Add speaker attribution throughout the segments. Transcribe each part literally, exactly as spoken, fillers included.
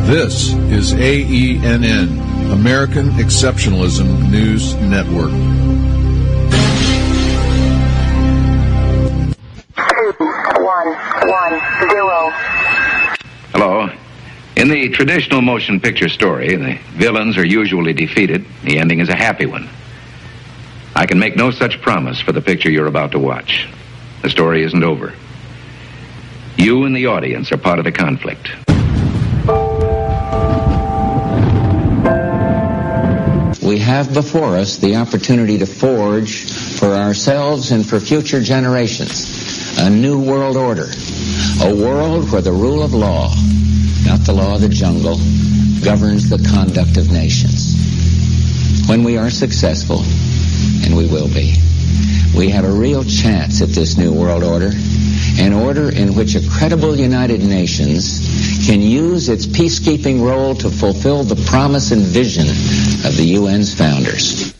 Speaker 1: This is A E N N, American Exceptionalism News Network.
Speaker 2: Two, one, one, zero.
Speaker 3: Hello. In the traditional motion picture story, the villains are usually defeated. The ending is a happy one. I can make no such promise for the picture you're about to watch. The story isn't over. You and the audience are part of the conflict.
Speaker 4: We have before us the opportunity to forge for ourselves and for future generations a new world order, a world where the rule of law, not the law of the jungle, governs the conduct of nations. When we are successful, and we will be, we have a real chance at this new world order, an order in which a credible United Nations can use its peacekeeping role to fulfill the promise and vision of the U N's founders.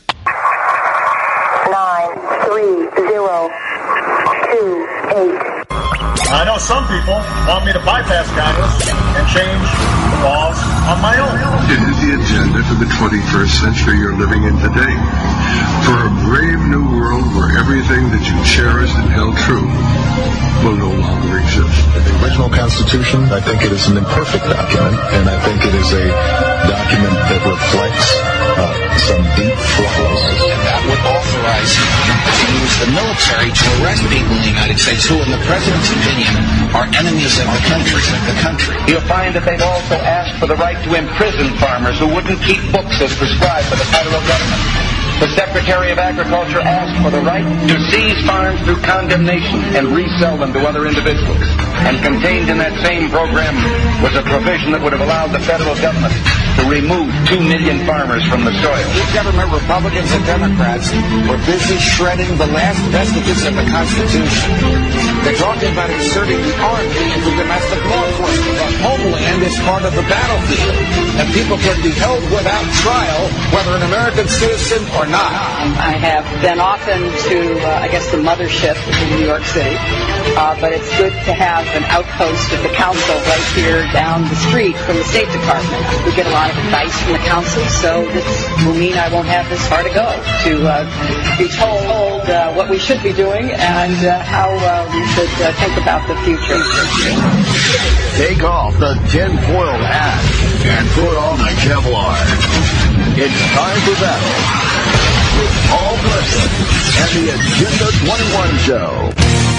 Speaker 2: Nine, three, zero, two, eight.
Speaker 5: I know some people want me to bypass Congress and change the laws on my own.
Speaker 6: It is the agenda for the twenty-first century you're living in today. For a brave new world where everything that you cherished and held true will no longer exist.
Speaker 7: The original Constitution, I think it is an imperfect document, and I think it is a document that reflects uh, some deep flaws.
Speaker 8: And that would authorize him to use the military to arrest people in the United States who, in the President's opinion, are enemies of the country. Of the country.
Speaker 3: You'll find that they've also asked for the right to imprison farmers who wouldn't keep books as prescribed by the federal government. The Secretary of Agriculture asked for the right to seize farms through condemnation and resell them to other individuals. And contained in that same program was a provision that would have allowed the federal government to remove two million farmers from the soil.
Speaker 8: Each government, Republicans and Democrats, were busy shredding the last vestiges of the Constitution. They're talking about inserting the Army into domestic law enforcement. The homeland is part of the battlefield, and people can be held without trial, whether an American citizen or not.
Speaker 9: I have been often to, uh, I guess, the mothership in New York City, uh, but it's good to have an outpost of the council right here down the street from the State Department. We get a lot of advice from the council, so this will mean I won't have this far to go to uh, be told uh, what we should be doing and uh, how uh, we should uh, think about the future.
Speaker 10: Take off the tin-foiled hat and put on the Kevlar. It's time for battle with Paul Blesson and the Agenda twenty-one Show.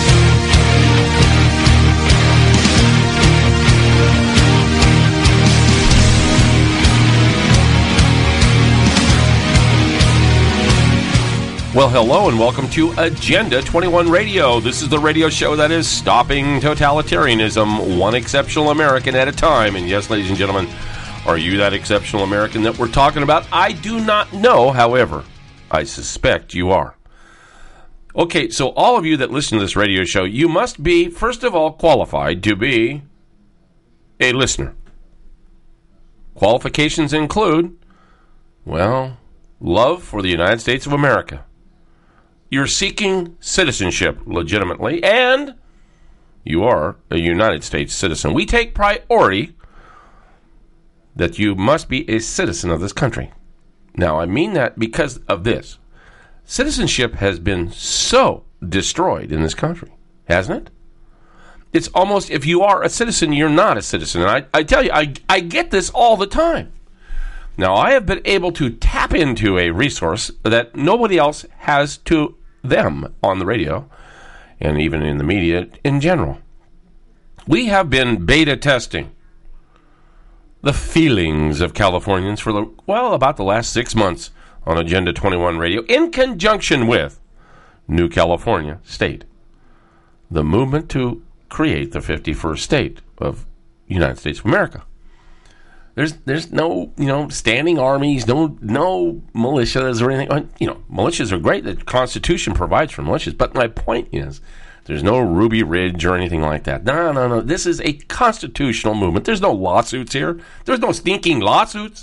Speaker 11: Well, hello and welcome to Agenda twenty-one Radio. This is the radio show that is stopping totalitarianism, one exceptional American at a time. And yes, ladies and gentlemen, are you that exceptional American that we're talking about? I do not know, however, I suspect you are. Okay, so all of you that listen to this radio show, you must be, first of all, qualified to be a listener. Qualifications include, well, love for the United States of America. You're seeking citizenship legitimately, and you are a United States citizen. We take priority that you must be a citizen of this country. Now, I mean that because of this. Citizenship has been so destroyed in this country, hasn't it? It's almost, if you are a citizen, you're not a citizen. And I, I tell you, I, I get this all the time. Now, I have been able to tap into a resource that nobody else has to them on the radio and even in the media in general. We have been beta testing the feelings of Californians for, the well, about the last six months on Agenda twenty-one Radio in conjunction with New California State, the movement to create the fifty-first state of the United States of America. There's there's no, you know, standing armies, no no militias or anything. You know, militias are great. The Constitution provides for militias. But my point is, there's no Ruby Ridge or anything like that. No, no, no. This is a constitutional movement. There's no lawsuits here. There's no stinking lawsuits.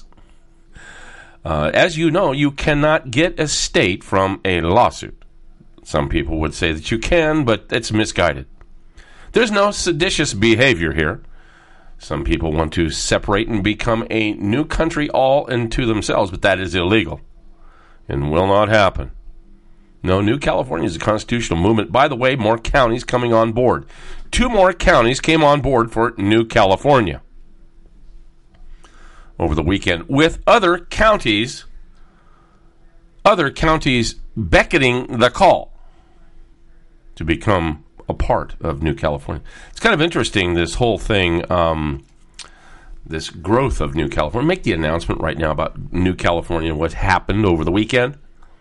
Speaker 11: Uh, as you know, you cannot get a state from a lawsuit. Some people would say that you can, but it's misguided. There's no seditious behavior here. Some people want to separate and become a new country all into themselves, but that is illegal and will not happen. No, New California is a constitutional movement. By the way, more counties coming on board. Two more counties came on board for New California over the weekend, with other counties, other counties beckoning the call to become a part of New California. It's kind of interesting, this whole thing, um, this growth of New California. Make the announcement right now about New California and what happened over the weekend.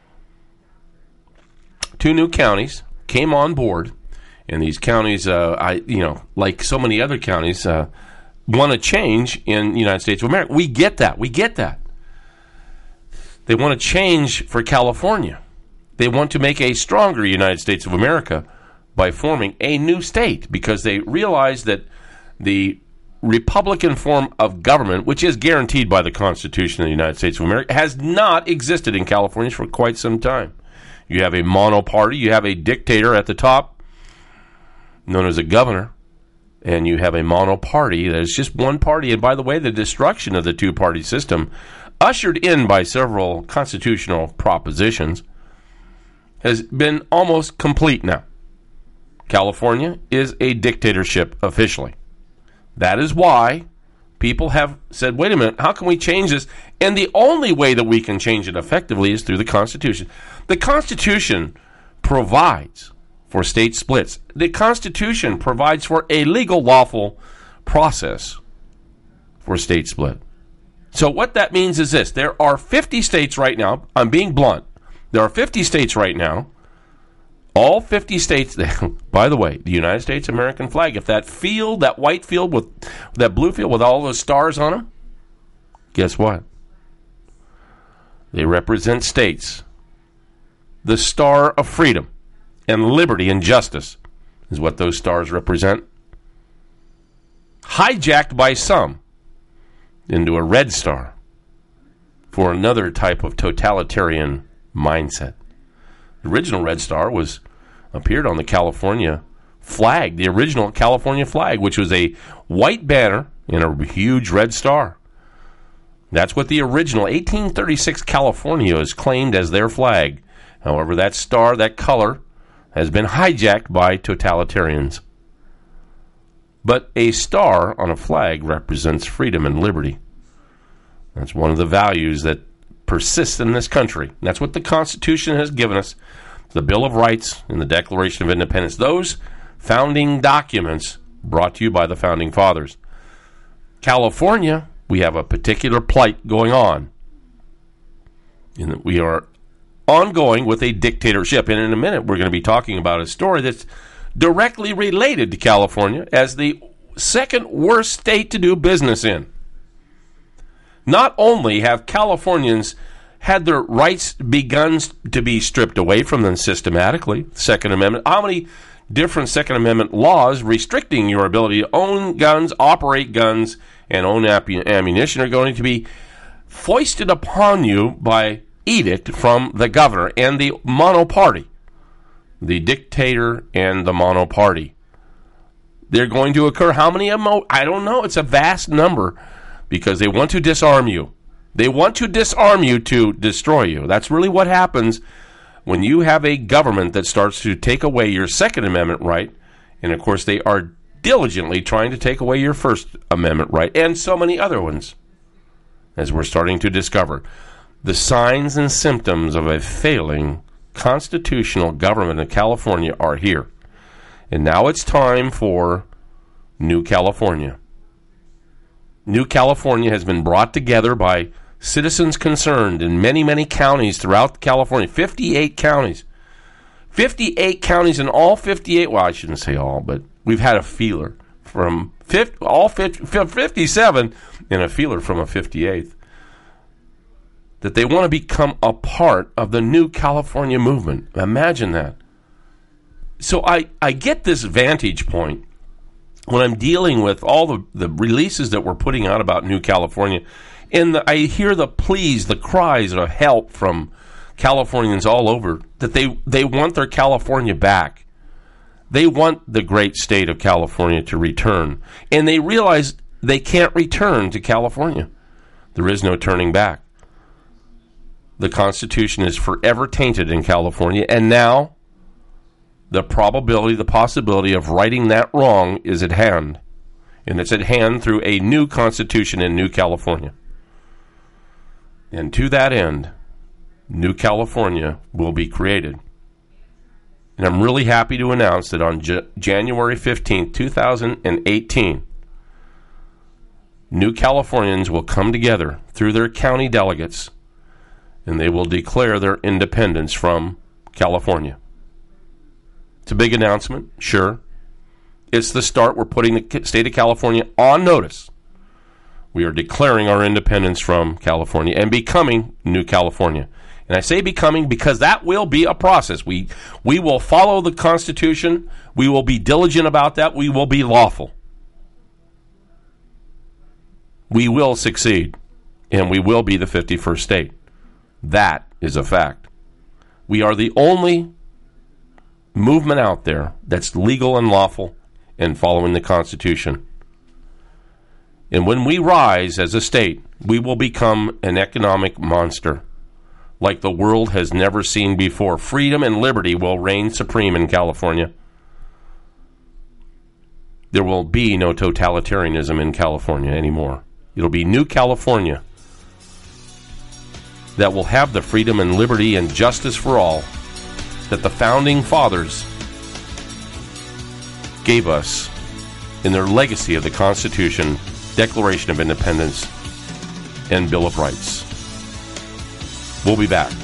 Speaker 11: Two new counties came on board, and these counties, uh, I, you know, like so many other counties, uh, want to change in the United States of America. We get that. We get that. They want to change for California. They want to make a stronger United States of America by forming a new state, because they realize that the Republican form of government, which is guaranteed by the Constitution of the United States of America, has not existed in California for quite some time. You have a monoparty, you have a dictator at the top, known as a governor, and you have a monoparty that is just one party. And by the way, the destruction of the two-party system, ushered in by several constitutional propositions, has been almost complete now. California is a dictatorship officially. That is why people have said, wait a minute, how can we change this? And the only way that we can change it effectively is through the Constitution. The Constitution provides for state splits. The Constitution provides for a legal, lawful process for state split. So what that means is this. There are fifty states right now. I'm being blunt. There are fifty states right now. All fifty states, by the way, the United States American flag, if that field, that white field with that blue field with all those stars on them, guess what? They represent states. The star of freedom and liberty and justice is what those stars represent. Hijacked by some into a red star for another type of totalitarian mindset. The original red star was appeared on the California flag, the original California flag, which was a white banner and a huge red star. That's what the original eighteen thirty-six California is claimed as their flag. However, that star, that color, has been hijacked by totalitarians. But a star on a flag represents freedom and liberty. That's one of the values that persists in this country. That's what the Constitution has given us, the Bill of Rights and the Declaration of Independence. Those founding documents brought to you by the Founding Fathers. California, we have a particular plight going on, in that we are ongoing with a dictatorship. And in a minute, we're going to be talking about a story that's directly related to California as the second worst state to do business in. Not only have Californians had their rights begun to be stripped away from them systematically, Second Amendment, how many different Second Amendment laws restricting your ability to own guns, operate guns, and own ammunition are going to be foisted upon you by edict from the governor and the monoparty, the dictator and the monoparty. They're going to occur. How many of them? I don't know. It's a vast number, because they want to disarm you. They want to disarm you to destroy you. That's really what happens when you have a government that starts to take away your Second Amendment right. And, of course, they are diligently trying to take away your First Amendment right, and so many other ones, as we're starting to discover. The signs and symptoms of a failing constitutional government in California are here. And now it's time for New California. New California has been brought together by citizens concerned in many, many counties throughout California. fifty-eight counties. fifty-eight counties in all fifty-eight. Well, I shouldn't say all, but we've had a feeler from fifty, all fifty, fifty-seven and a feeler from a fifty-eighth. That they want to become a part of the New California movement. Imagine that. So I, I get this vantage point when I'm dealing with all the, the releases that we're putting out about New California, and the, I hear the pleas, the cries of help from Californians all over, that they, they want their California back. They want the great state of California to return. And they realize They can't return to California. There is no turning back. The Constitution is forever tainted in California, and now the probability, the possibility of righting that wrong is at hand. And it's at hand through a new Constitution in New California. And to that end, New California will be created. And I'm really happy to announce that on J- January fifteenth, twenty eighteen, New Californians will come together through their county delegates, and they will declare their independence from California. It's a big announcement, sure. It's the start. We're putting the state of California on notice. We are declaring our independence from California and becoming New California. And I say becoming because that will be a process. We we will follow the Constitution. We will be diligent about that. We will be lawful. We will succeed. And we will be the fifty-first state. That is a fact. We are the only movement out there that's legal and lawful and following the Constitution. And when we rise as a state, we will become an economic monster like the world has never seen before. Freedom and liberty will reign supreme in California. There will be no totalitarianism in California anymore. It'll be New California that will have the freedom and liberty and justice for all that the founding fathers gave us in their legacy of the Constitution, Declaration of Independence, and Bill of Rights. We'll be back.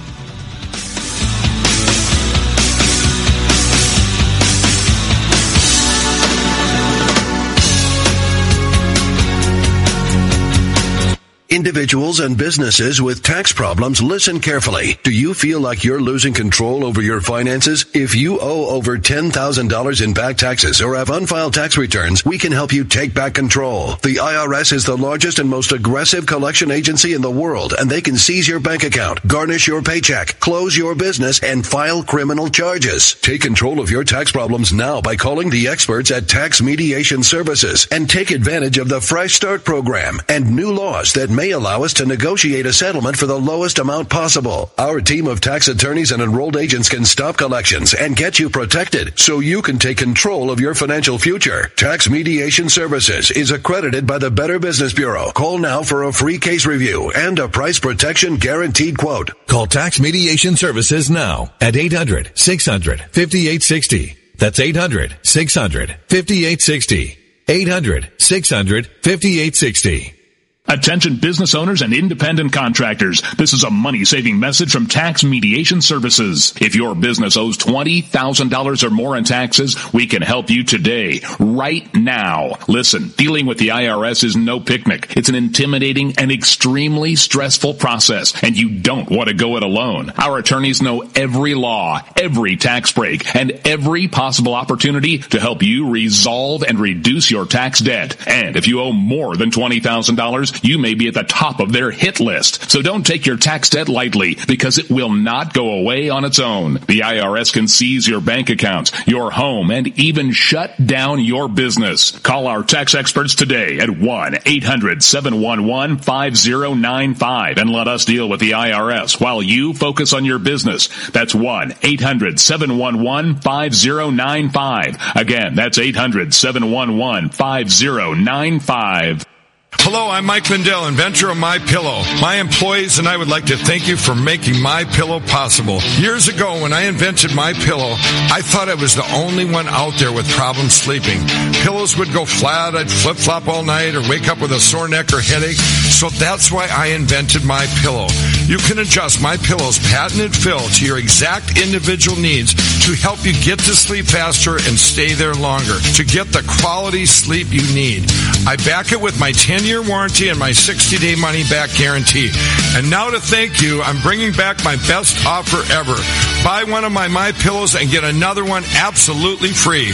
Speaker 12: Individuals and businesses with tax problems, listen carefully. Do you feel like you're losing control over your finances? If you owe over ten thousand dollars in back taxes or have unfiled tax returns, we can help you take back control. The I R S is the largest and most aggressive collection agency in the world, and they can seize your bank account, garnish your paycheck, close your business, and file criminal charges. Take control of your tax problems now by calling the experts at Tax Mediation Services and take advantage of the Fresh Start program and new laws that may allow us to negotiate a settlement for the lowest amount possible. Our team of tax attorneys and enrolled agents can stop collections and get you protected so you can take control of your financial future. Tax Mediation Services is accredited by the Better Business Bureau. Call now for a free case review and a price protection guaranteed quote.
Speaker 13: Call Tax Mediation Services now at eight hundred, six hundred, fifty-eight sixty. That's eight hundred, six hundred, fifty-eight sixty. eight hundred, six hundred, fifty-eight sixty.
Speaker 14: Attention business owners and independent contractors. This is a money-saving message from Tax Mediation Services. If your business owes twenty thousand dollars or more in taxes, we can help you today, right now. Listen, dealing with the I R S is no picnic. It's an intimidating and extremely stressful process, and you don't want to go it alone. Our attorneys know every law, every tax break, and every possible opportunity to help you resolve and reduce your tax debt. And if you owe more than twenty thousand dollars, you may be at the top of their hit list. So don't take your tax debt lightly, because it will not go away on its own. The I R S can seize your bank accounts, your home, and even shut down your business. Call our tax experts today at one eight hundred, seven one one, five zero nine five and let us deal with the I R S while you focus on your business. That's one eight hundred, seven one one, five zero nine five. Again, that's eight hundred, seven one one, five zero nine five.
Speaker 15: Hello, I'm Mike Lindell, inventor of MyPillow. My employees and I would like to thank you for making MyPillow possible. Years ago, when I invented MyPillow, I thought I was the only one out there with problems sleeping. Pillows would go flat, I'd flip-flop all night, or wake up with a sore neck or headache. So that's why I invented MyPillow. You can adjust MyPillow's patented fill to your exact individual needs to help you get to sleep faster and stay there longer, to get the quality sleep you need. I back it with my ten-year warranty and my sixty-day money-back guarantee. And now to thank you, I'm bringing back my best offer ever. Buy one of my MyPillows and get another one absolutely free.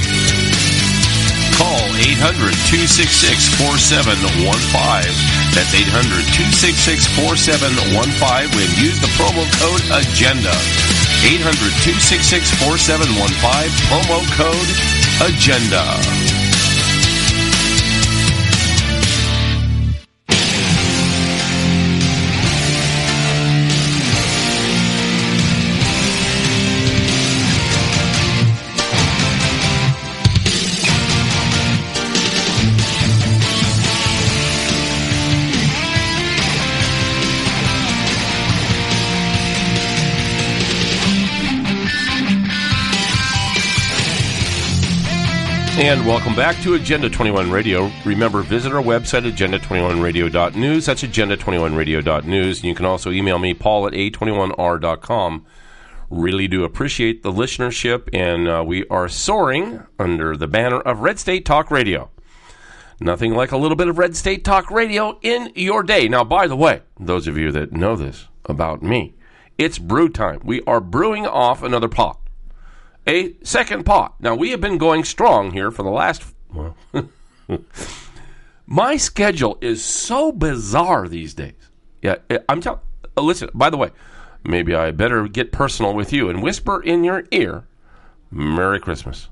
Speaker 11: Call eight hundred, two six six, four seven one five. That's eight hundred, two six six, four seven one five and use the promo code AGENDA. eight hundred, two six six, four seven one five, promo code AGENDA. And welcome back to Agenda twenty-one Radio. Remember, visit our website, agenda twenty-one radio dot news. That's agenda twenty-one radio dot news. And you can also email me, paul at a twenty-one r dot com. Really do appreciate the listenership, and uh, we are soaring under the banner of Red State Talk Radio. Nothing like a little bit of Red State Talk Radio in your day. Now, by the way, those of you that know this about me, it's brew time. We are brewing off another pot. A second pot. Now, we have been going strong here for the last... Well, my schedule is so bizarre these days. Yeah, I'm telling... Listen, by the way, maybe I better get personal with you and whisper in your ear, Merry Christmas.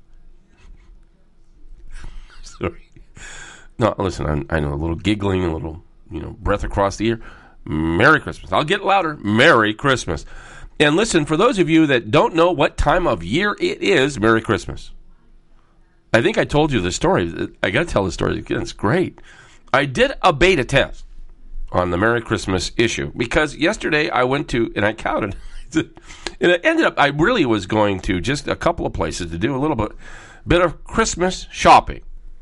Speaker 11: Sorry. No, listen, I'm, I know a little giggling, a little, you know, breath across the ear. Merry Christmas. I'll get louder. Merry Christmas. And listen, for those of you that don't know what time of year it is, Merry Christmas. I think I told you the story. I got to tell the story again. It's great. I did a beta test on the Merry Christmas issue because yesterday I went to, and I counted, and it ended up, I really was going to just a couple of places to do a little bit, bit of Christmas shopping.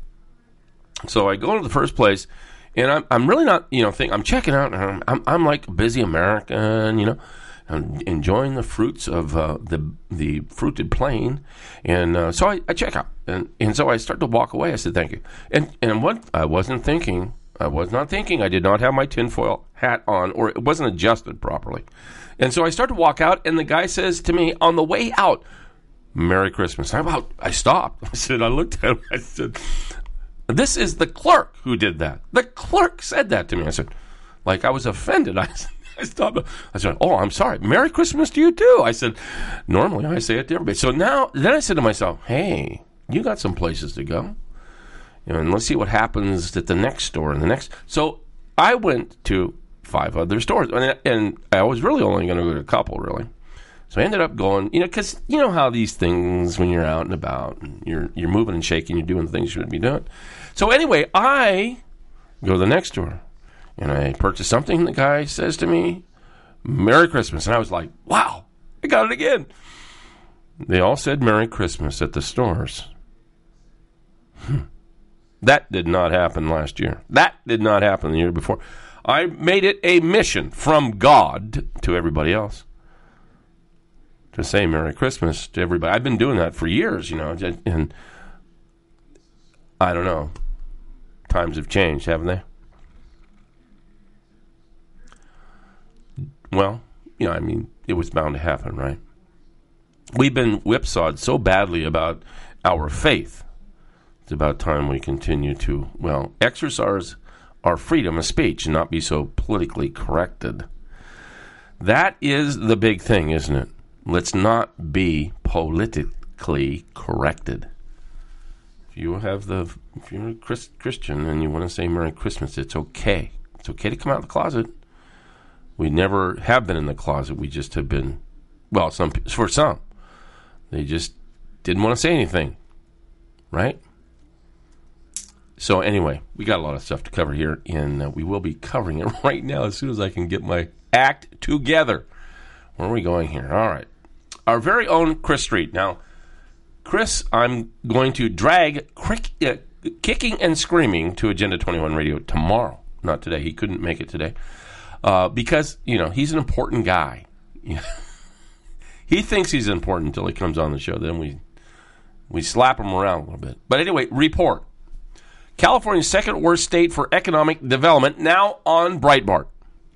Speaker 11: So I go to the first place, and I'm, I'm really not, you know, think, I'm checking out, and I'm, I'm, I'm like a busy American, you know. I'm enjoying the fruits of uh, the the fruited plain, and uh, so I, I check out, and, and so I start to walk away. I said, "Thank you," and and what I wasn't thinking, I was not thinking. I did not have my tinfoil hat on, or it wasn't adjusted properly, and so I start to walk out, and the guy says to me on the way out, "Merry Christmas." I'm out. I stopped. I said, I looked at him. I said, "This is the clerk who did that." The clerk said that to me. I said, like I was offended. I said. I stopped. I said, "Oh, I'm sorry. Merry Christmas to you too." I said, "Normally I say it to everybody." So now, then I said to myself, "Hey, you got some places to go, you know, and let's see what happens at the next store and the next." So I went to five other stores, and, and I was really only going to go to a couple, really. So I ended up going, you know, because you know how these things, when you're out and about, and you're you're moving and shaking, you're doing things you shouldn't be doing. So anyway, I go to the next store. And I purchased something, and the guy says to me, "Merry Christmas." And I was like, wow, I got it again. They all said Merry Christmas at the stores. Hmm. That did not happen last year. That did not happen the year before. I made it a mission from God to everybody else to say Merry Christmas to everybody. I've been doing that for years, you know, and I don't know. Times have changed, haven't they? Well, you know, I mean, it was bound to happen, right? We've been whipsawed so badly about our faith. It's about time we continue to, well, exercise our freedom of speech and not be so politically corrected. That is the big thing, isn't it? Let's not be politically corrected. If you have the, if you're a Chris, Christian and you want to say Merry Christmas, it's okay. It's okay to come out of the closet. We never have been in the closet. We just have been, well, some for some, they just didn't want to say anything, right? So anyway, we got a lot of stuff to cover here, and uh, we will be covering it right now as soon as I can get my act together. Where are we going here? All right. Our very own Chris Street. Now, Chris, I'm going to drag crick, uh, kicking and screaming to Agenda twenty-one Radio tomorrow. Not today. He couldn't make it today. Uh, because, you know, he's an important guy. He thinks he's important until he comes on the show. Then we we slap him around a little bit. But anyway, report. California's second worst state for economic development, now on Breitbart.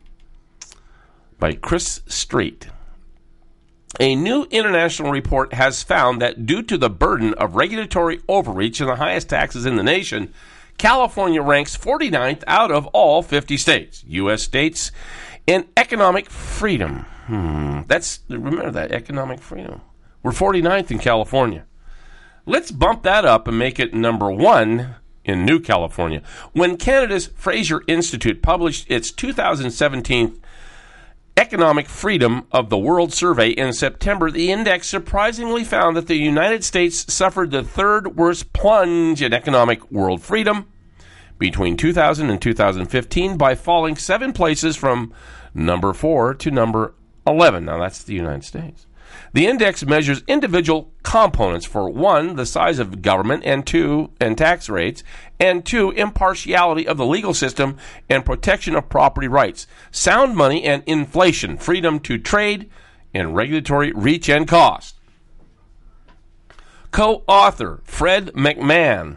Speaker 11: By Chris Street. A new international report has found that due to the burden of regulatory overreach and the highest taxes in the nation, California ranks forty-ninth out of all fifty states, U S states, in economic freedom. Hmm, that's, remember that, economic freedom. We're forty-ninth in California. Let's bump that up and make it number one in New California. When Canada's Fraser Institute published its two thousand seventeen Economic Freedom of the World Survey in September, the index surprisingly found that the United States suffered the third worst plunge in economic world freedom between two thousand and two thousand fifteen by falling seven places from number four to number eleven. Now, that's the United States. The index measures individual components for one, the size of government, and two, and tax rates, and two, impartiality of the legal system and protection of property rights, sound money and inflation, freedom to trade, and regulatory reach and cost. Co-author Fred McMahon.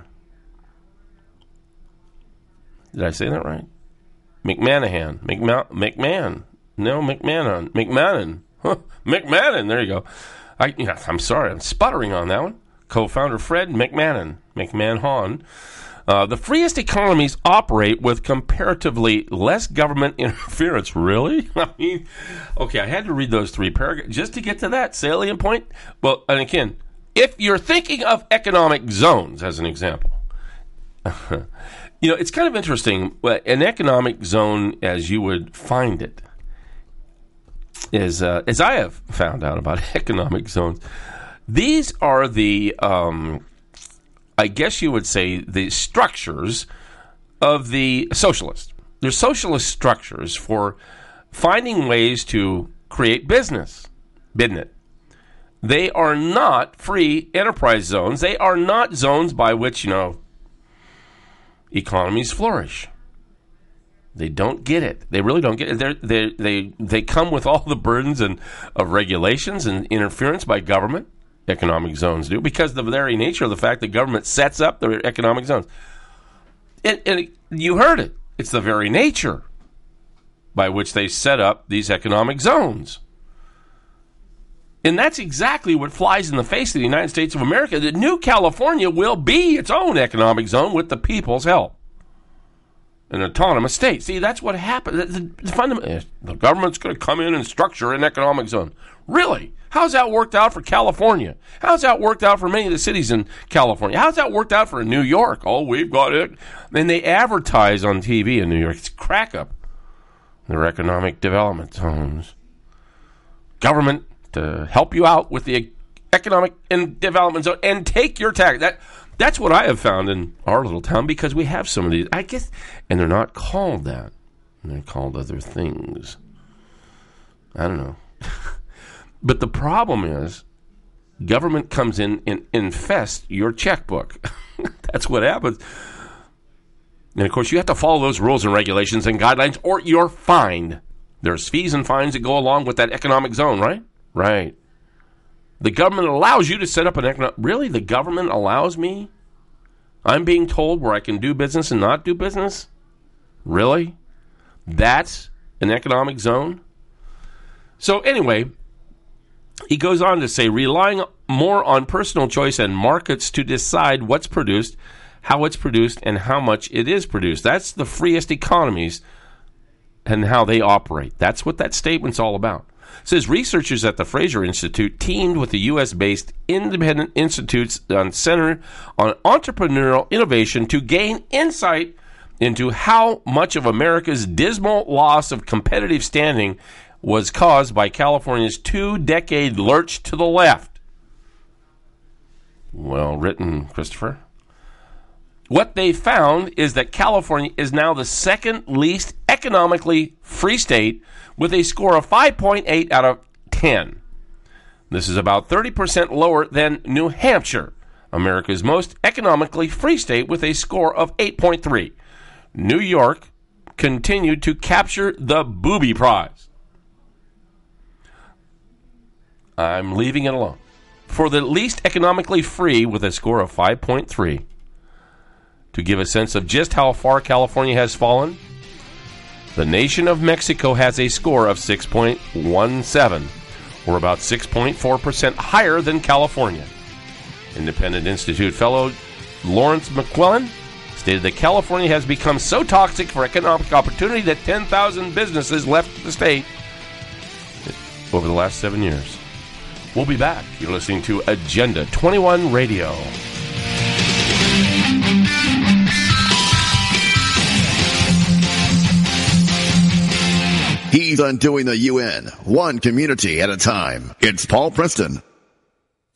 Speaker 11: Did I say that right? McManahan. McMahon. McMahon. No, McMahon. McMahon. Huh. McMahon. There you go. I, yeah, I'm sorry. I'm sputtering on that one. Co-founder Fred McMahon. McMahon. Uh, the freest economies operate with comparatively less government interference. Really? I mean, okay, I had to read those three paragraphs just to get to that salient point. Well, and again, if you're thinking of economic zones as an example, you know, it's kind of interesting. An economic zone, as you would find it, is, uh, as I have found out about economic zones, these are the, um, I guess you would say, the structures of the socialists. They're socialist structures for finding ways to create business, business. They are not free enterprise zones. They are not zones by which, you know, economies flourish. They don't get it. They really don't get it. They're, they're, they they come with all the burdens and of regulations and interference by government. Economic zones do, because of the very nature of the fact that government sets up their economic zones. And, and it, you heard it. It's the very nature by which they set up these economic zones. And that's exactly what flies in the face of the United States of America. The new California will be its own economic zone with the people's help. An autonomous state. See, that's what happened. The, the, the, fundament, the government's going to come in and structure an economic zone. Really? How's that worked out for California? How's that worked out for many of the cities in California? How's that worked out for New York? Oh, we've got it. And they advertise on T V in New York. It's crack up. Their economic development zones. Government to help you out with the economic and development zone and take your tax. That that's what I have found in our little town, because we have some of these. I guess, and they're not called that. They're called other things. I don't know. But the problem is, government comes in and infests your checkbook. That's what happens. And, of course, you have to follow those rules and regulations and guidelines, or you're fined. There's fees and fines that go along with that economic zone, right? Right. The government allows you to set up an economic... Really? The government allows me? I'm being told where I can do business and not do business? Really? That's an economic zone? So, anyway... He goes on to say, relying more on personal choice and markets to decide what's produced, how it's produced, and how much it is produced. That's the freest economies and how they operate. That's what that statement's all about. It says researchers at the Fraser Institute teamed with the U S-based independent institutes on Center on Entrepreneurial Innovation to gain insight into how much of America's dismal loss of competitive standing was caused by California's two-decade lurch to the left. Well written, Christopher. What they found is that California is now the second least economically free state with a score of five point eight out of ten. This is about thirty percent lower than New Hampshire, America's most economically free state, with a score of eight point three. New York continued to capture the booby prize. I'm leaving it alone. For the least economically free with a score of five point three. To give a sense of just how far California has fallen, the nation of Mexico has a score of six point one seven, or about six point four percent higher than California. Independent Institute fellow Lawrence McQuillan stated that California has become so toxic for economic opportunity that ten thousand businesses left the state over the last seven years. We'll be back. You're listening to Agenda twenty-one Radio.
Speaker 10: He's undoing the U N, one community at a time. It's Paul Preston.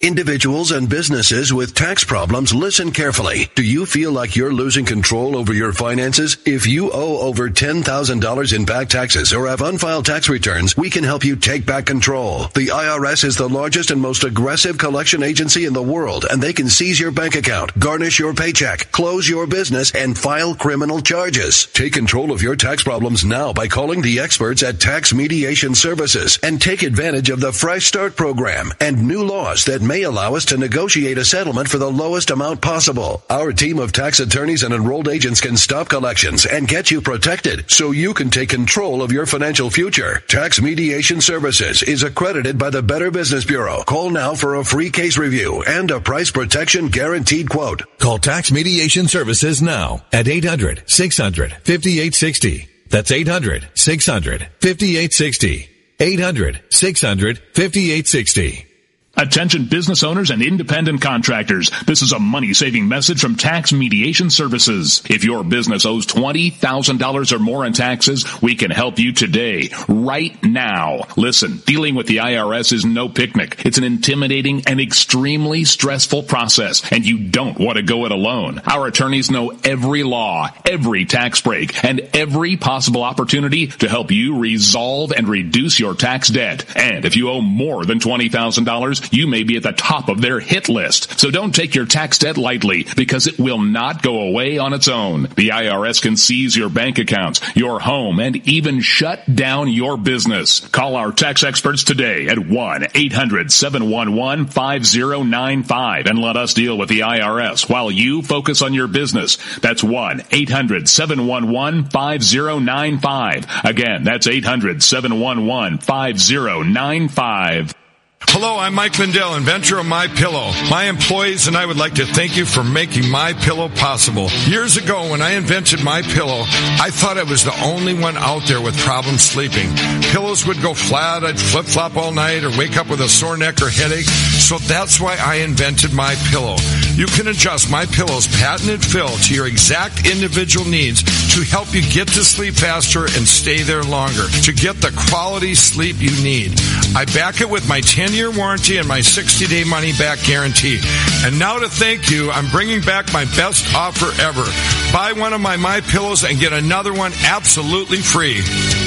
Speaker 12: Individuals and businesses with tax problems, listen carefully. Do you feel like you're losing control over your finances? If you owe over ten thousand dollars in back taxes or have unfiled tax returns, we can help you take back control. The I R S is the largest and most aggressive collection agency in the world, and they can seize your bank account, garnish your paycheck, close your business, and file criminal charges. Take control of your tax problems now by calling the experts at Tax Mediation Services and take advantage of the Fresh Start program and new laws that may allow us to negotiate a settlement for the lowest amount possible. Our team of tax attorneys and enrolled agents can stop collections and get you protected so you can take control of your financial future. Tax Mediation Services is accredited by the Better Business Bureau. Call now for a free case review and a price protection guaranteed quote.
Speaker 13: Call Tax Mediation Services now at eight hundred, six hundred, fifty-eight sixty. That's eight hundred, six hundred, fifty-eight sixty. eight hundred, six hundred, fifty-eight sixty.
Speaker 14: Attention business owners and independent contractors. This is a money-saving message from Tax Mediation Services. If your business owes twenty thousand dollars or more in taxes, we can help you today, right now. Listen, dealing with the I R S is no picnic. It's an intimidating and extremely stressful process, and you don't want to go it alone. Our attorneys know every law, every tax break, and every possible opportunity to help you resolve and reduce your tax debt. And if you owe more than twenty thousand dollars, you may be at the top of their hit list. So don't take your tax debt lightly, because it will not go away on its own. The I R S can seize your bank accounts, your home, and even shut down your business. Call our tax experts today at one eight hundred, seven one one, five zero nine five and let us deal with the I R S while you focus on your business. That's one eight hundred, seven one one, five zero nine five. Again, that's eight hundred, seven one one, five zero nine five.
Speaker 15: Hello, I'm Mike Lindell, inventor of MyPillow. My employees and I would like to thank you for making MyPillow possible. Years ago, when I invented MyPillow, I thought I was the only one out there with problems sleeping. Pillows would go flat, I'd flip-flop all night, or wake up with a sore neck or headache. So that's why I invented MyPillow. You can adjust MyPillow's patented fill to your exact individual needs to help you get to sleep faster and stay there longer, to get the quality sleep you need. I back it with my ten-year warranty and my sixty-day money-back guarantee. And now to thank you, I'm bringing back my best offer ever. Buy one of my MyPillows and get another one absolutely free.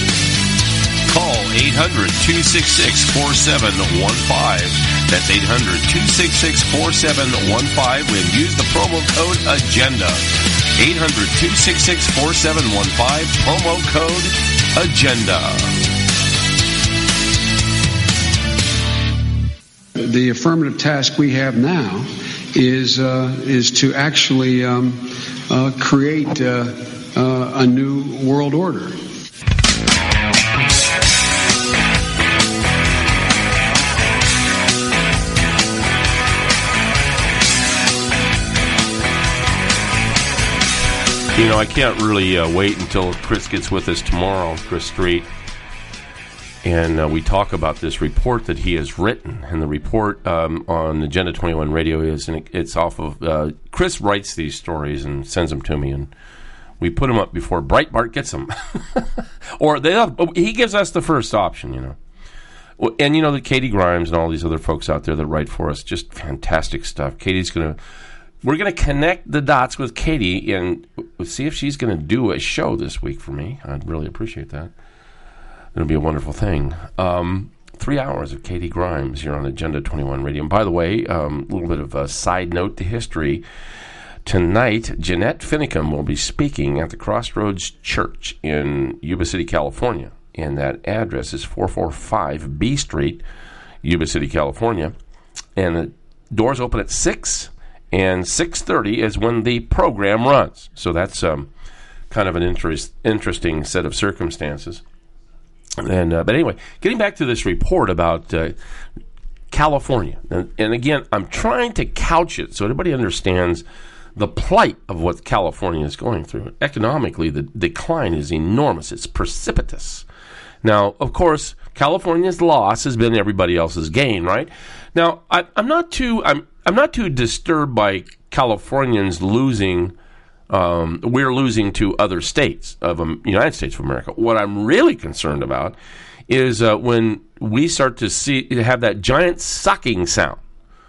Speaker 11: Call eight hundred, two six six, four seven one five. That's eight hundred, two six six, four seven one five and use the promo code AGENDA. eight hundred, two six six, four seven one five, promo code AGENDA.
Speaker 16: The affirmative task we have now is uh, is to actually um, uh, create uh, uh, a new world order.
Speaker 11: You know, I can't really uh, wait until Chris gets with us tomorrow, Chris Street. And uh, we talk about this report that he has written. And the report um, on Agenda twenty-one Radio is, and it, it's off of, uh, Chris writes these stories and sends them to me, and we put them up before Breitbart gets them. Or they, he gives us the first option, you know. And, you know, the Katie Grimes and all these other folks out there that write for us, just fantastic stuff. Katie's going to, we're going to connect the dots with Katie and see if she's going to do a show this week for me. I'd really appreciate that. It'll be a wonderful thing. Um, three hours of Katie Grimes here on Agenda twenty-one Radio. And by the way, a um, little bit of a side note to history. Tonight, Jeanette Finicum will be speaking at the Crossroads Church in Yuba City, California. And that address is four forty-five B Street, Yuba City, California. And the doors open at six, and six thirty is when the program runs. So that's um, kind of an interest, interesting set of circumstances. And uh, but anyway, getting back to this report about uh, California, and, and again, I'm trying to couch it so everybody understands the plight of what California is going through. Economically, the decline is enormous. It's precipitous. Now, of course, California's loss has been everybody else's gain, right? Now, I, I'm not too I'm I'm not too disturbed by Californians losing. Um, we're losing to other states of the um, United States of America. What I'm really concerned about is uh, when we start to see have that giant sucking sound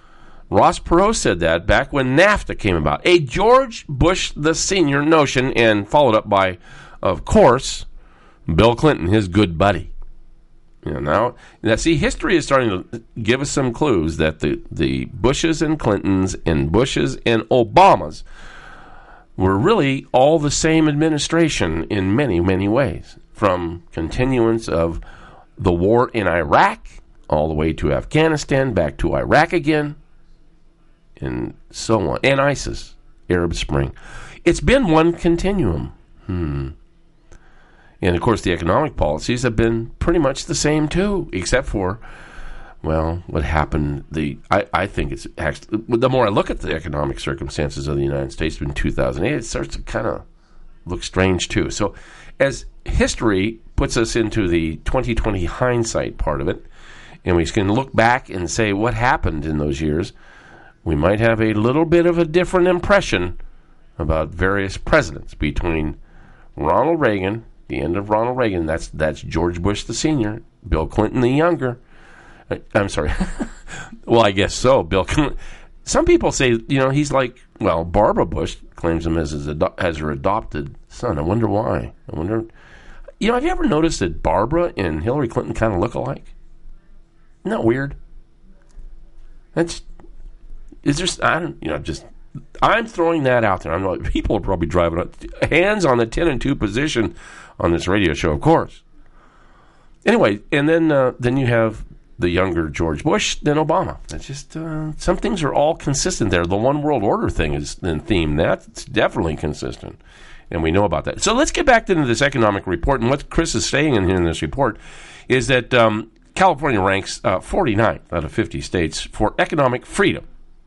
Speaker 11: Ross Perot said that back when NAFTA came about. A George Bush the Senior notion, and followed up by, of course, Bill Clinton, his good buddy. You know, now, now, see, history is starting to give us some clues that the, the Bushes and Clintons and Bushes and Obamas were really all the same administration in many, many ways. From continuance of the war in Iraq, all the way to Afghanistan, back to Iraq again, and so on. And ISIS, Arab Spring. It's been one continuum. Hmm. And, of course, the economic policies have been pretty much the same, too, except for, well, what happened, the I, I think it's actually, the more I look at the economic circumstances of the United States in two thousand eight, it starts to kind of look strange, too. So as history puts us into the twenty twenty hindsight part of it, and we can look back and say what happened in those years, we might have a little bit of a different impression about various presidents between Ronald Reagan, the end of Ronald Reagan, that's that's George Bush the Senior, Bill Clinton the Younger. I'm sorry. Well, I guess so. Bill Clinton. Some people say, you know, he's like, well, Barbara Bush claims him as, his ado- as her adopted son. I wonder why. I wonder, you know, have you ever noticed that Barbara and Hillary Clinton kind of look alike? Isn't that weird? That's, is there, I don't, you know, just, I'm throwing that out there. I'm like, people are probably driving up, hands on the ten and two position on this radio show, of course. Anyway, and then uh, then you have the younger George Bush, then Obama. It's just, uh, some things are all consistent there. The one world order thing is the theme. That's definitely consistent, and we know about that. So let's get back into this economic report, and what Chris is saying in, in this report is that um, California ranks uh, forty-ninth out of fifty states for economic freedom.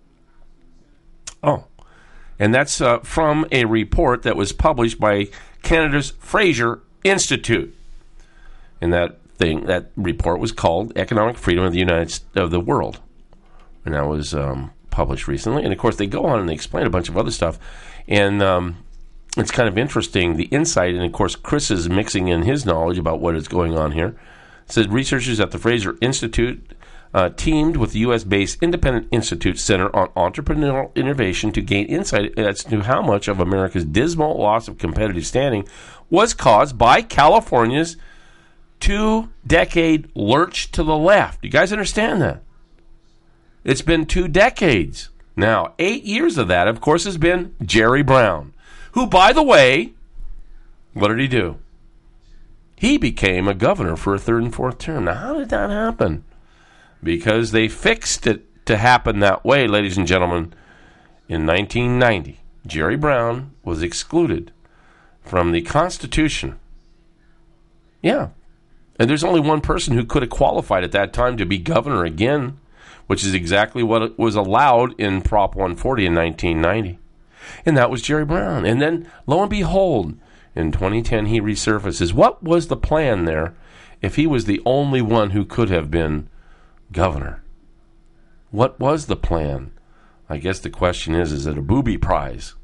Speaker 11: Oh, and that's uh, from a report that was published by Canada's Fraser Institute. And that thing, that report was called Economic Freedom of the United of the World. And that was um, published recently. And, of course, they go on and they explain a bunch of other stuff. And um, it's kind of interesting, the insight. And, of course, Chris is mixing in his knowledge about what is going on here. It says researchers at the Fraser Institute Uh, teamed with the U S-based Independent Institute Center on Entrepreneurial Innovation to gain insight as to how much of America's dismal loss of competitive standing was caused by California's two-decade lurch to the left. You guys understand that? It's been two decades. Now, eight years of that, of course, has been Jerry Brown, who, by the way, what did he do? He became a governor for a third and fourth term. Now, how did that happen? Because they fixed it to happen that way, ladies and gentlemen. In nineteen ninety, Jerry Brown was excluded from the Constitution. Yeah. And there's only one person who could have qualified at that time to be governor again, which is exactly what was allowed in Prop one forty in nineteen ninety. And that was Jerry Brown. And then, lo and behold, in twenty ten, he resurfaces. What was the plan there if he was the only one who could have been governor? What was the plan? I guess the question is, is it a booby prize?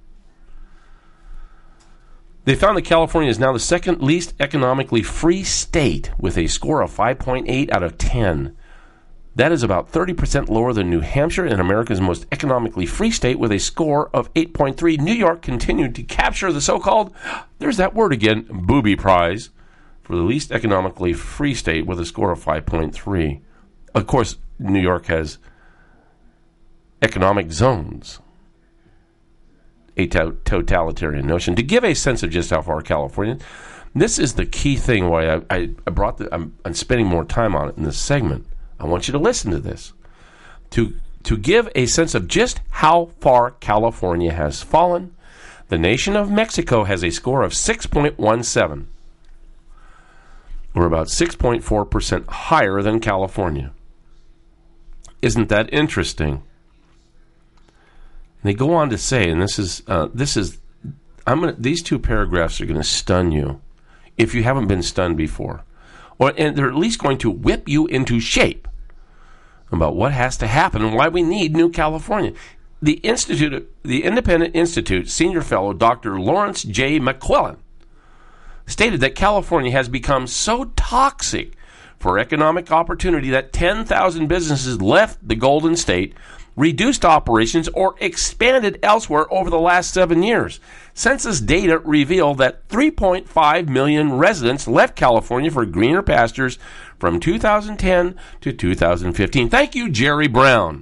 Speaker 11: They found that California is now the second least economically free state with a score of five point eight out of ten. That is about thirty percent lower than New Hampshire and America's most economically free state with a score of eight point three. New York continued to capture the so-called, there's that word again, booby prize for the least economically free state with a score of five point three. Of course, New York has economic zones, a to- totalitarian notion. To give a sense of just how far California, this is the key thing why I, I, I brought the, I'm, I'm spending more time on it in this segment. I want you to listen to this. To, to give a sense of just how far California has fallen, the nation of Mexico has a score of six point one seven. We're about six point four percent higher than California. Isn't that interesting? They go on to say, and this is uh, this is, I'm gonna. These two paragraphs are going to stun you, if you haven't been stunned before, or and they're at least going to whip you into shape about what has to happen and why we need New California. The Institute, the Independent Institute senior fellow Doctor Lawrence J. McQuillan stated that California has become so toxic for economic opportunity that ten thousand businesses left the Golden State reduced operations, or expanded elsewhere over the last seven years. Census data reveal that three point five million residents left California for greener pastures from two thousand ten to two thousand fifteen. Thank you, Jerry Brown.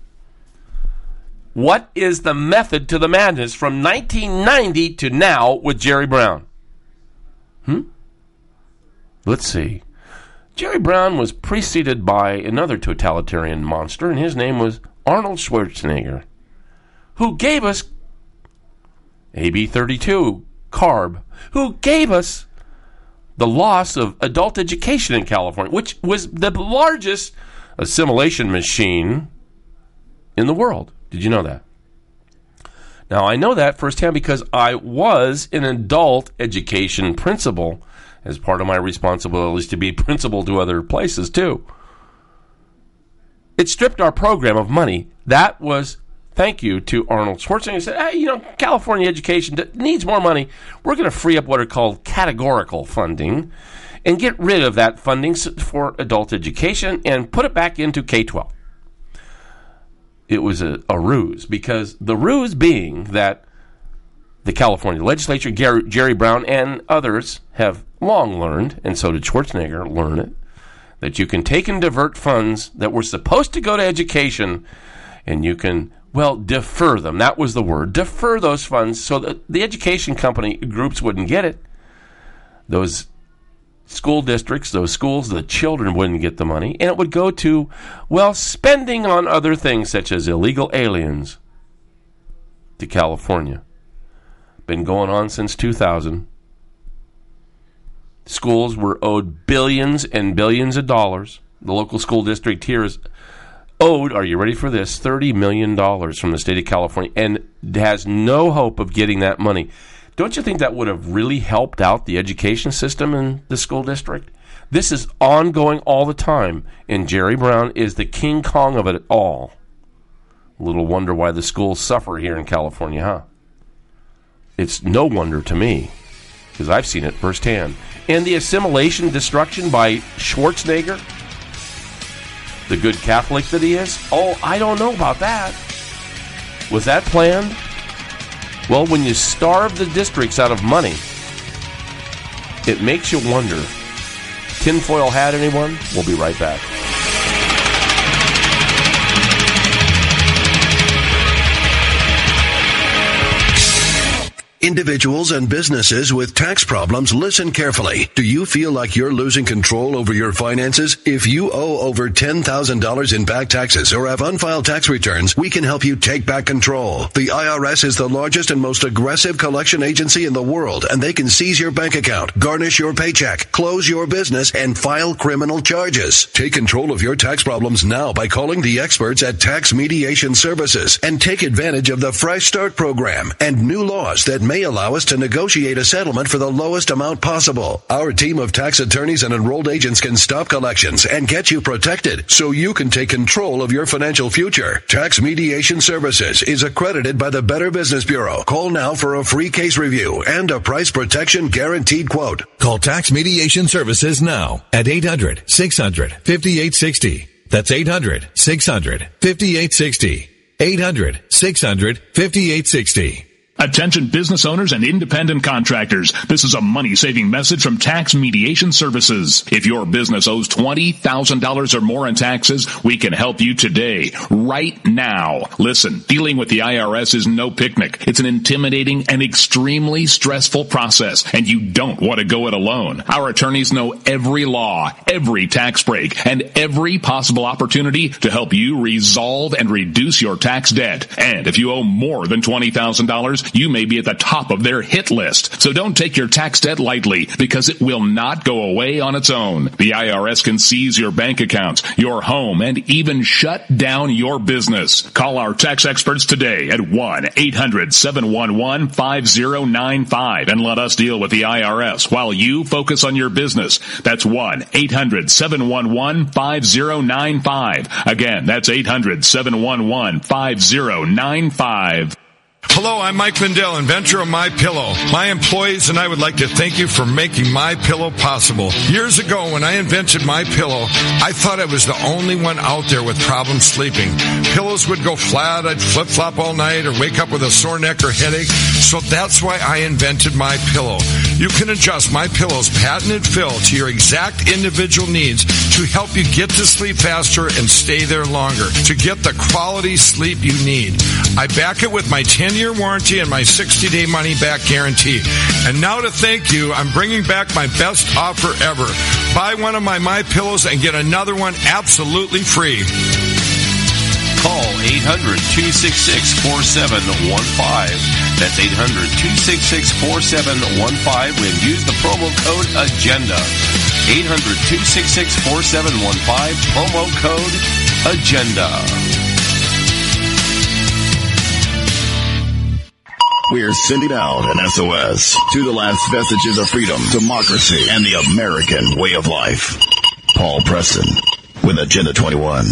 Speaker 11: What is the method to the madness from nineteen ninety to now with Jerry Brown? Hmm? Let's see. Jerry Brown was preceded by another totalitarian monster, and his name was Arnold Schwarzenegger, who gave us A B thirty-two, CARB, who gave us the loss of adult education in California, which was the largest assimilation machine in the world. Did you know that? Now, I know that firsthand because I was an adult education principal as part of my responsibilities to be principal to other places, too. It stripped our program of money. That was thank you to Arnold Schwarzenegger. He said, hey, you know, California education needs more money. We're going to free up what are called categorical funding and get rid of that funding for adult education and put it back into K twelve. It was a, a ruse, because the ruse being that the California legislature, Gary, Jerry Brown, and others have long learned, and so did Schwarzenegger learn it, that you can take and divert funds that were supposed to go to education, and you can, well, defer them. That was the word. Defer those funds so that the education company groups wouldn't get it. Those school districts, those schools, the children wouldn't get the money, and it would go to, well, spending on other things such as illegal aliens to California. Been going on since two thousand. Schools were owed billions and billions of dollars. The local school district here is owed, are you ready for this, thirty million dollars from the state of California, and has no hope of getting that money. Don't you think that would have really helped out the education system in the school district? This is ongoing all the time, and Jerry Brown is the King Kong of it all. Little wonder why the schools suffer here in California, huh? It's no wonder to me, because I've seen it firsthand. And the assimilation destruction by Schwarzenegger, the good Catholic that he is, oh, I don't know about that. Was that planned? Well, when you starve the districts out of money, it makes you wonder. Tinfoil hat, anyone? We'll be right back.
Speaker 12: Individuals and businesses with tax problems, listen carefully. Do you feel like you're losing control over your finances? If you owe over ten thousand dollars in back taxes or have unfiled tax returns, we can help you take back control. The I R S is the largest and most aggressive collection agency in the world, and they can seize your bank account, garnish your paycheck, close your business, and file criminal charges. Take control of your tax problems now by calling the experts at Tax Mediation Services and take advantage of the Fresh Start program and new laws that may allow us to negotiate a settlement for the lowest amount possible. Our team of tax attorneys and enrolled agents can stop collections and get you protected so you can take control of your financial future. Tax Mediation Services is accredited by the Better Business Bureau. Call now for a free case review and a price protection guaranteed quote.
Speaker 13: Call Tax Mediation Services now at eight hundred, six hundred, fifty-eight sixty. That's eight hundred, six hundred, fifty-eight sixty. eight hundred, six hundred, fifty-eight sixty.
Speaker 14: Attention business owners and independent contractors. This is a money-saving message from Tax Mediation Services. If your business owes twenty thousand dollars or more in taxes, we can help you today, right now. Listen, dealing with the I R S is no picnic. It's an intimidating and extremely stressful process, and you don't want to go it alone. Our attorneys know every law, every tax break, and every possible opportunity to help you resolve and reduce your tax debt. And if you owe more than twenty thousand dollars, you may be at the top of their hit list. So don't take your tax debt lightly, because it will not go away on its own. The I R S can seize your bank accounts, your home, and even shut down your business. Call our tax experts today at one eight hundred, seven one one, five zero nine five and let us deal with the I R S while you focus on your business. That's one eight hundred, seven one one, five zero nine five. Again, that's eight hundred, seven one one, five zero nine five.
Speaker 15: Hello, I'm Mike Lindell, inventor of MyPillow. My employees and I would like to thank you for making MyPillow possible. Years ago, when I invented MyPillow, I thought I was the only one out there with problems sleeping. Pillows would go flat, I'd flip-flop all night, or wake up with a sore neck or headache. So that's why I invented MyPillow. You can adjust MyPillow's patented fill to your exact individual needs to help you get to sleep faster and stay there longer, to get the quality sleep you need. I back it with my ten-year warranty and my sixty-day money-back guarantee. And now to thank you, I'm bringing back my best offer ever. Buy one of my MyPillows and get another one absolutely free.
Speaker 11: Call eight hundred, two six six, four seven one five. That's eight hundred, two six six, four seven one five and use the promo code AGENDA. eight hundred, two six six, four seven one five, promo code AGENDA.
Speaker 10: We're sending out an S O S to the last vestiges of freedom, democracy, and the American way of life. Paul Preston with Agenda twenty-one.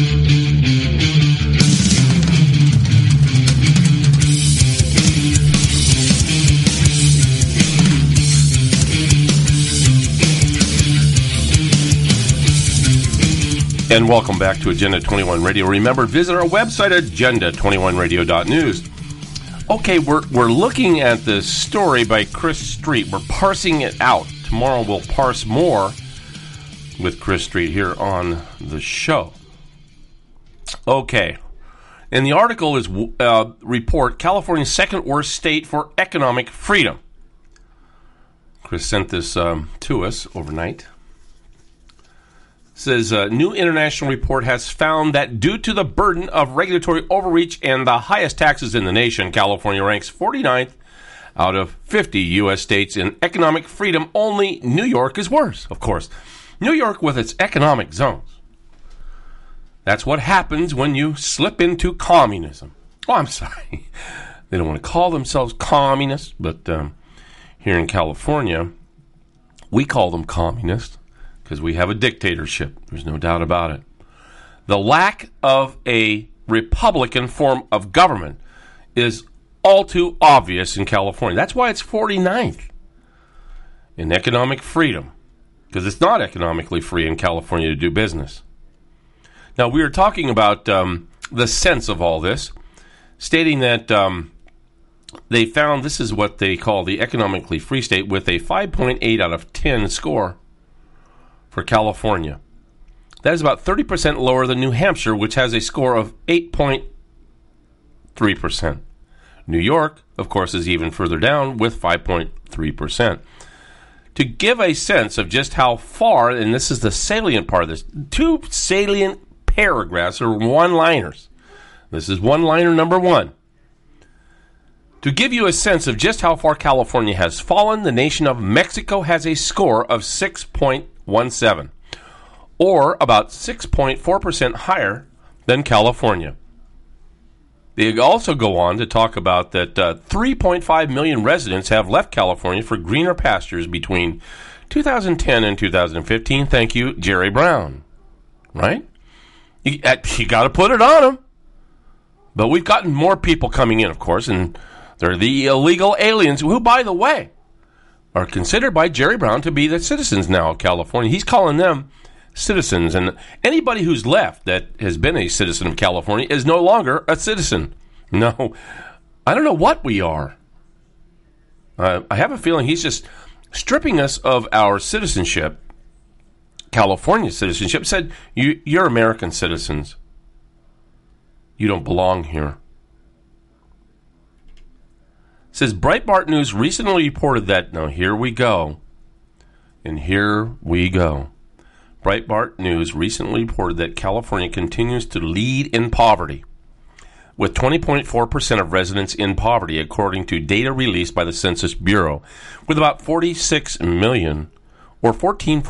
Speaker 11: And welcome back to Agenda twenty-one Radio. Remember, visit our website, agenda twenty-one radio dot news. Okay, we're we're looking at this story by Chris Street. We're parsing it out. Tomorrow we'll parse more with Chris Street here on the show. Okay. And the article is uh, report California's second worst state for economic freedom. Chris sent this um, to us overnight. Says a new international report has found that due to the burden of regulatory overreach and the highest taxes in the nation, California ranks forty-ninth out of fifty U S states in economic freedom. Only New York is worse, of course. New York with its economic zones. That's what happens when you slip into communism. Oh, I'm sorry. They don't want to call themselves communists, but um, here in California, we call them communists. Because we have a dictatorship. There's no doubt about it. The lack of a Republican form of government is all too obvious in California. That's why it's forty-ninth in economic freedom. Because it's not economically free in California to do business. Now, we were talking about um, the sense of all this, stating that um, they found this is what they call the economically free state with a five point eight out of ten score. For California. That is about thirty percent lower than New Hampshire, which has a score of eight point three percent. New York, of course, is even further down with five point three percent. To give a sense of just how far, and this is the salient part of this, two salient paragraphs or one-liners. This is one-liner number one. To give you a sense of just how far California has fallen, the nation of Mexico has a score of six point one seven, or about six point four percent higher than California. They also go on to talk about that uh, three point five million residents have left California for greener pastures between two thousand ten and two thousand fifteen. Thank you, Jerry Brown. Right? You, uh, you got to put it on them. But we've gotten more people coming in, of course, and they're the illegal aliens who, by the way, are considered by Jerry Brown to be the citizens now of California. He's calling them citizens, and anybody who's left that has been a citizen of California is no longer a citizen. No, I don't know what we are. Uh, I have a feeling he's just stripping us of our citizenship, California citizenship, said, you, you're American citizens. You don't belong here. Says Breitbart News recently reported that, now here we go, and here we go. Breitbart News recently reported that California continues to lead in poverty, with twenty point four percent of residents in poverty, according to data released by the Census Bureau, with about forty-six million, or fourteen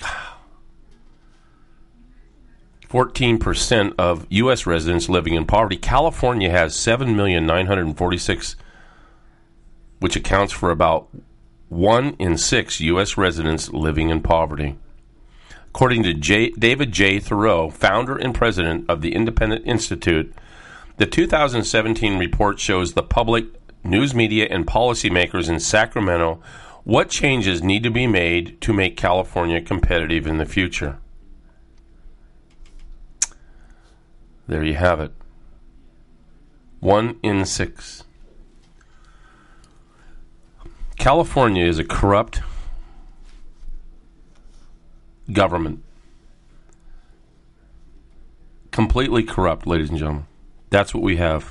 Speaker 11: percent of U S residents living in poverty. California has seven million nine hundred forty-six, which accounts for about one in six U S residents living in poverty. According to J- David J. Thoreau, founder and president of the Independent Institute, The two thousand seventeen report shows the public, news media, and policymakers in Sacramento what changes need to be made to make California competitive in the future. There you have it. One in six. California is a corrupt government. Completely corrupt, ladies and gentlemen. That's what we have.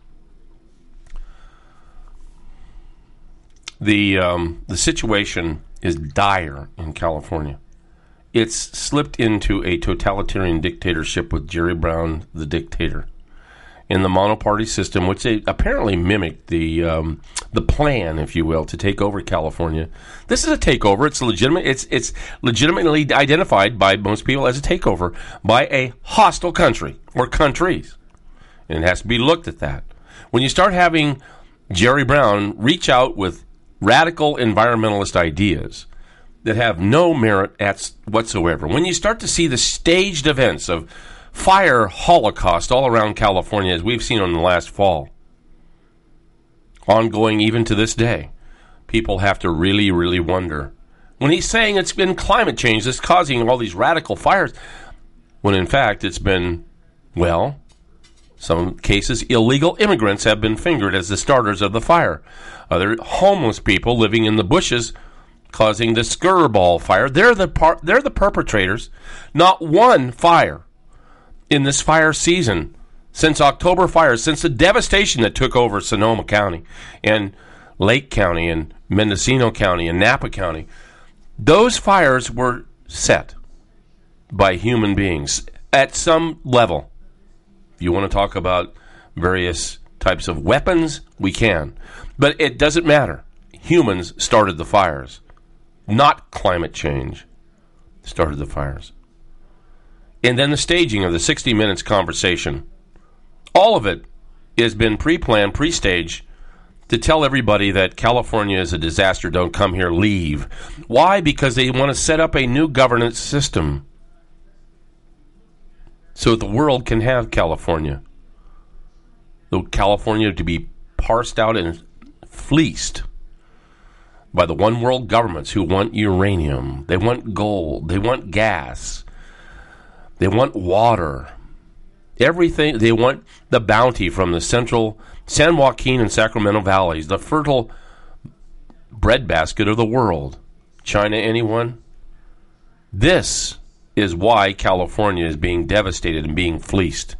Speaker 11: The um, the situation is dire in California. It's slipped into a totalitarian dictatorship with Jerry Brown, the dictator, in the monoparty system, which they apparently mimicked the um, the plan, if you will, to take over California. This is a takeover. It's legitimate. It's it's legitimately identified by most people as a takeover by a hostile country or countries, and it has to be looked at that. When you start having Jerry Brown reach out with radical environmentalist ideas that have no merit at whatsoever, when you start to see the staged events of fire holocaust all around California, as we've seen in the last fall, ongoing even to this day, people have to really, really wonder. When he's saying it's been climate change that's causing all these radical fires, when in fact it's been, well, some cases illegal immigrants have been fingered as the starters of the fire. Other homeless people living in the bushes causing the Skirball fire. They're the par- they're the perpetrators. Not one fire in this fire season, since October fires, since the devastation that took over Sonoma County and Lake County and Mendocino County and Napa County, those fires were set by human beings at some level. If you want to talk about various types of weapons, we can. But it doesn't matter. Humans started the fires, not climate change started the fires. And then the staging of the sixty minutes conversation. All of it has been pre-planned, pre-staged to tell everybody that California is a disaster, don't come here, leave. Why? Because they want to set up a new governance system so the world can have California. So California to be parsed out and fleeced by the one world governments who want uranium. They want gold. They want gas. They want water. Everything. They want the bounty from the central San Joaquin and Sacramento valleys, the fertile breadbasket of the world. China, anyone? This is why California is being devastated and being fleeced.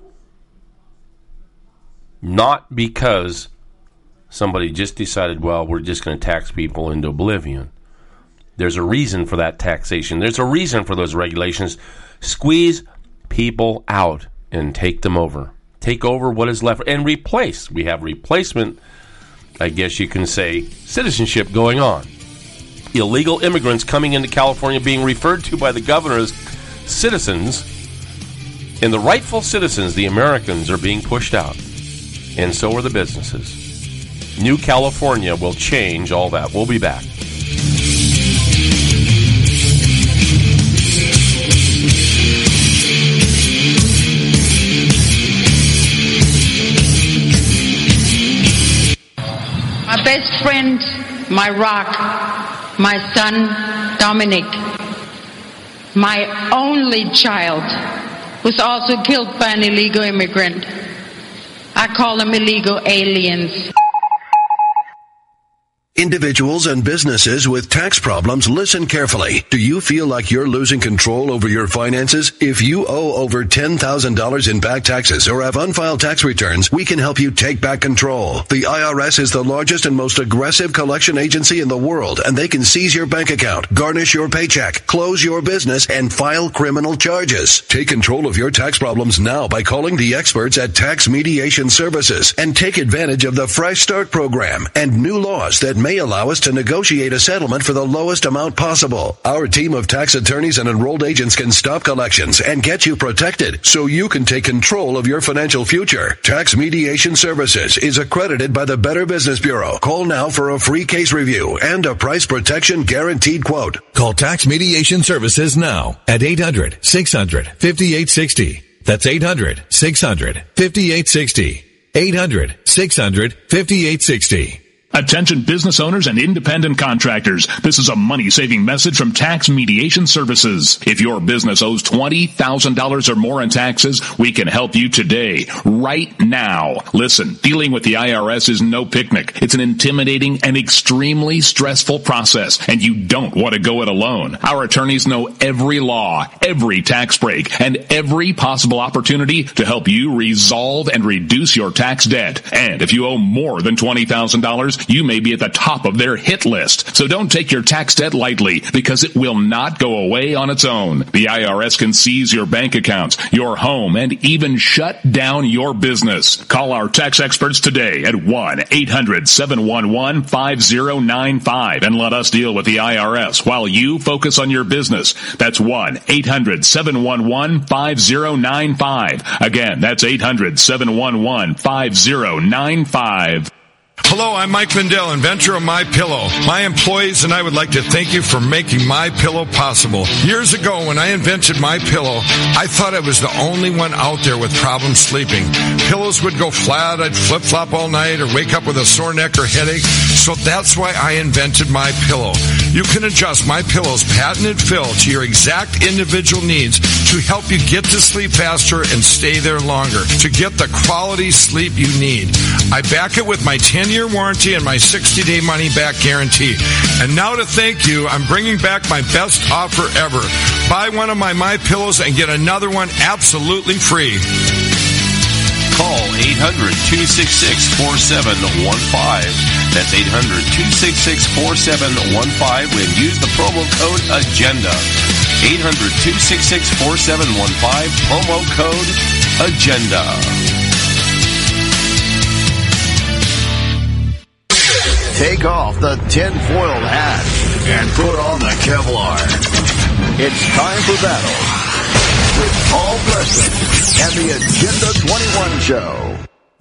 Speaker 11: Not because somebody just decided, well, we're just going to tax people into oblivion. There's a reason for that taxation. There's a reason for those regulations. Squeeze people out and take them over. Take over what is left and replace. We have replacement, I guess you can say, citizenship going on. Illegal immigrants coming into California being referred to by the governor as citizens, and the rightful citizens, the Americans, are being pushed out. And so are the businesses. New California will change all that. We'll be back.
Speaker 17: My best friend, my rock, my son, Dominic, my only child, was also killed by an illegal immigrant. I call them illegal aliens.
Speaker 12: Individuals and businesses with tax problems, listen carefully. Do you feel like you're losing control over your finances? If you owe over ten thousand dollars in back taxes or have unfiled tax returns, we can help you take back control. The I R S is the largest and most aggressive collection agency in the world, and they can seize your bank account, garnish your paycheck, close your business, and file criminal charges. Take control of your tax problems now by calling the experts at Tax Mediation Services and take advantage of the Fresh Start program and new laws that may allow us to negotiate a settlement for the lowest amount possible. Our team of tax attorneys and enrolled agents can stop collections and get you protected so you can take control of your financial future. Tax Mediation Services is accredited by the Better Business Bureau. Call now for a free case review and a price protection guaranteed quote.
Speaker 13: Call Tax Mediation Services now at eight hundred, six hundred, fifty-eight sixty. That's eight hundred, six hundred, fifty-eight sixty. eight hundred, six hundred, fifty-eight sixty.
Speaker 14: Attention business owners and independent contractors. This is a money-saving message from Tax Mediation Services. If your business owes twenty thousand dollars or more in taxes, we can help you today, right now. Listen, dealing with the I R S is no picnic. It's an intimidating and extremely stressful process, and you don't want to go it alone. Our attorneys know every law, every tax break, and every possible opportunity to help you resolve and reduce your tax debt. And if you owe more than twenty thousand dollars, you may be at the top of their hit list. So don't take your tax debt lightly, because it will not go away on its own. The I R S can seize your bank accounts, your home, and even shut down your business. Call our tax experts today at one eight hundred, seven one one, five zero nine five and let us deal with the I R S while you focus on your business. That's one eight hundred, seven one one, five zero nine five. Again, that's eight hundred, seven one one, five zero nine five.
Speaker 15: Hello, I'm Mike Lindell, inventor of MyPillow. My employees and I would like to thank you for making MyPillow possible. Years ago, when I invented MyPillow, I thought I was the only one out there with problems sleeping. Pillows would go flat, I'd flip-flop all night, or wake up with a sore neck or headache. So that's why I invented MyPillow. You can adjust MyPillow's patented fill to your exact individual needs to help you get to sleep faster and stay there longer, to get the quality sleep you need. I back it with my ten-year warranty and my sixty-day money-back guarantee. And now to thank you, I'm bringing back my best offer ever. Buy one of my MyPillows and get another one absolutely free.
Speaker 11: Call eight hundred, two six six, four seven one five. That's eight hundred, two six six, four seven one five and use the promo code AGENDA. eight hundred, two six six, four seven one five, promo code AGENDA.
Speaker 10: Take off the tinfoil hat and put on the Kevlar. It's time for battle with Paul Preston and the Agenda twenty-one Show.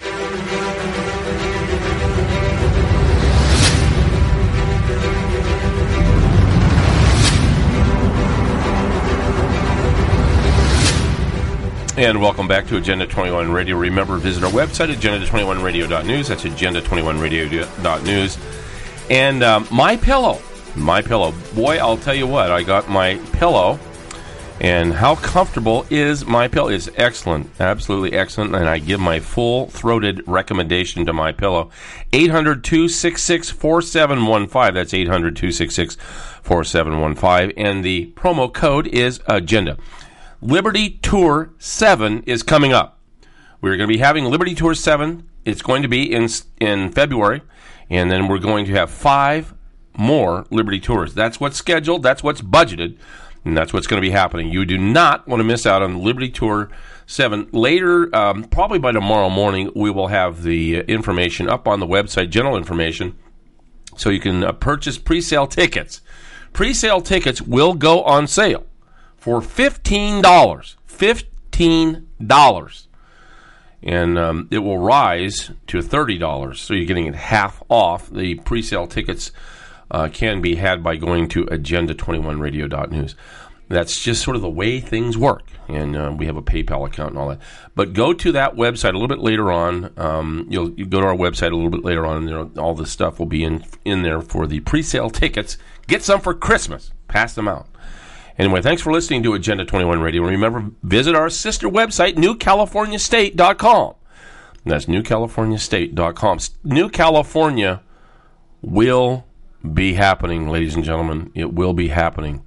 Speaker 11: And welcome back to Agenda twenty-one Radio. Remember, visit our website, agenda twenty-one radio dot news. That's agenda twenty-one radio dot news. And um, MyPillow. MyPillow. Boy, I'll tell you what, I got my pillow. And how comfortable is MyPillow? It's excellent. Absolutely excellent. And I give my full-throated recommendation to MyPillow. eight hundred, two six six, four seven one five. That's eight hundred, two six six, four seven one five. And the promo code is AGENDA. Liberty Tour seven is coming up. We're going to be having Liberty Tour seven. It's going to be in in February, and then we're going to have five more Liberty Tours. That's what's scheduled, that's what's budgeted, and that's what's going to be happening. You do not want to miss out on Liberty Tour seven. Later, um, probably by tomorrow morning, we will have the information up on the website, general information, so you can uh, purchase pre-sale tickets. Pre-sale tickets will go on sale for fifteen dollars. fifteen dollars. And um, it will rise to thirty dollars. So you're getting it half off. The pre-sale tickets uh, can be had by going to agenda twenty-one radio dot news. That's just sort of the way things work. And uh, we have a PayPal account and all that. But go to that website a little bit later on. Um, you'll you go to our website a little bit later on, and there, all this stuff will be in, in there for the pre-sale tickets. Get some for Christmas. Pass them out. Anyway, thanks for listening to Agenda twenty-one Radio. Remember, visit our sister website, new california state dot com. That's new california state dot com. New California will be happening, ladies and gentlemen. It will be happening.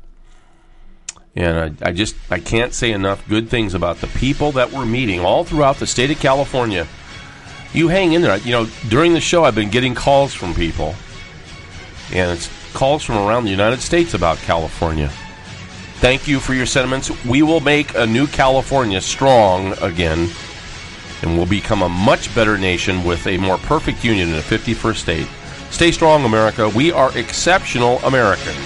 Speaker 11: And I, I just, I can't say enough good things about the people that we're meeting all throughout the state of California. You hang in there. You know, during the show, I've been getting calls from people. And it's calls from around the United States about California. Thank you for your sentiments. We will make a new California strong again, and we'll become a much better nation with a more perfect union in the fifty-first state. Stay strong, America. We are exceptional Americans.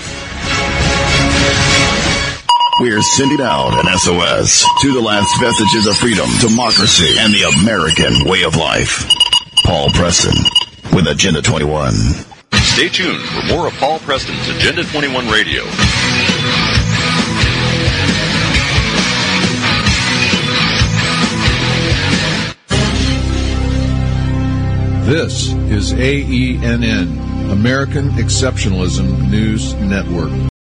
Speaker 10: We're sending out an S O S to the last vestiges of freedom, democracy, and the American way of life. Paul Preston with Agenda twenty-one.
Speaker 18: Stay tuned for more of Paul Preston's Agenda twenty-one Radio.
Speaker 1: This is A E N N, American Exceptionalism News Network.